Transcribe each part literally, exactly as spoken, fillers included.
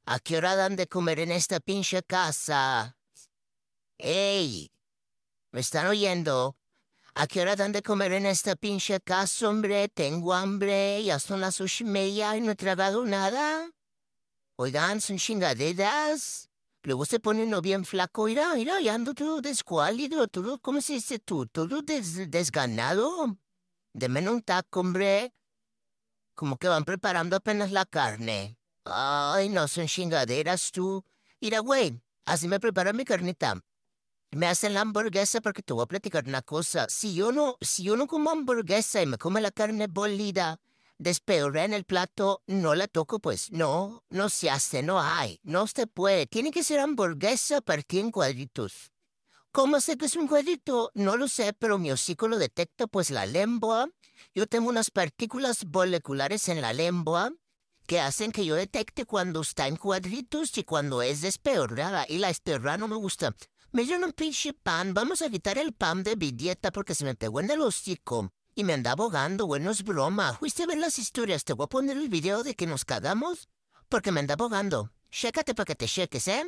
¿A qué hora dan de comer en esta pinche casa? ¡Ey! ¿Me están oyendo? ¿A qué hora dan de comer en esta pinche casa, hombre? Tengo hambre, ya son las ocho y media y no he tragado nada. Oigan, son chingaderas. Luego se pone uno bien flaco, mira, mira, ya ando todo descuálido, todo, ¿cómo se dice tú? Todo des- desganado. Deme un taco, hombre. Como que van preparando apenas la carne. Ay, no son chingaderas tú. Mira, güey, así me prepara mi carnita. Me hacen la hamburguesa porque te voy a platicar una cosa. Si yo no, si yo no como hamburguesa y me come la carne molida, despeoré en el plato, no la toco, pues no, no se hace, no hay, no se puede. Tiene que ser hamburguesa partida en cuadritos. ¿Cómo sé que es un cuadrito? No lo sé, pero mi hocico lo detecta, pues la lengua. Yo tengo unas partículas moleculares en la lengua que hacen que yo detecte cuando está en cuadritos y cuando es despeorada. Y la espera no me gusta. Me dieron un pinche pan. Vamos a quitar el pan de mi dieta porque se me pegó en el hocico. Y me anda abogando, bueno, es broma. ¿Fuiste a ver las historias? Te voy a poner el video de que nos cagamos porque me anda abogando. Chécate para que te cheques, ¿eh?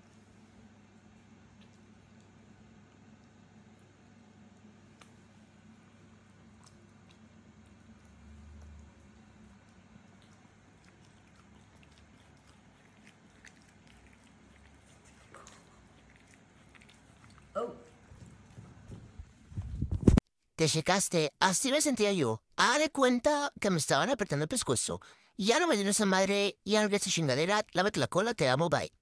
Te checaste, así me sentía yo. Haz de cuenta que me estaban apretando el pescuezo. Ya no me dio esa madre, ya no esa chingadera, lávate la cola, te amo, bye.